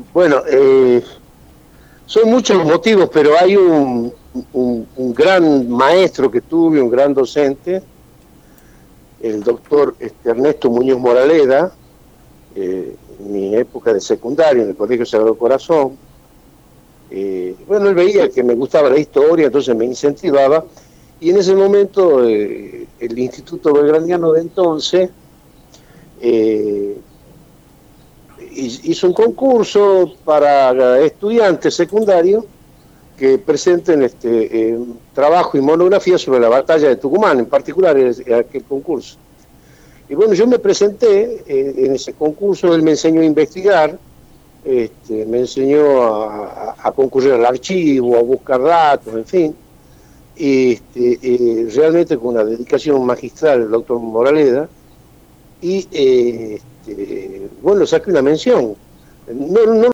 Bueno, son muchos los motivos, pero hay un gran maestro que tuve, un gran docente, el doctor Ernesto Muñoz Moraleda, en mi época de secundario en el Colegio Sagrado Corazón. Bueno, él veía que me gustaba la historia, entonces me incentivaba, y en ese momento el Instituto Belgraniano de entonces hizo un concurso para estudiantes secundarios que presenten trabajo y monografía sobre la batalla de Tucumán, en particular aquel concurso. Y bueno, yo me presenté en ese concurso, él me enseñó a investigar, me enseñó a concurrir al archivo, a buscar datos, en fin. Realmente con una dedicación magistral el doctor Moraleda, y bueno, saqué una mención. No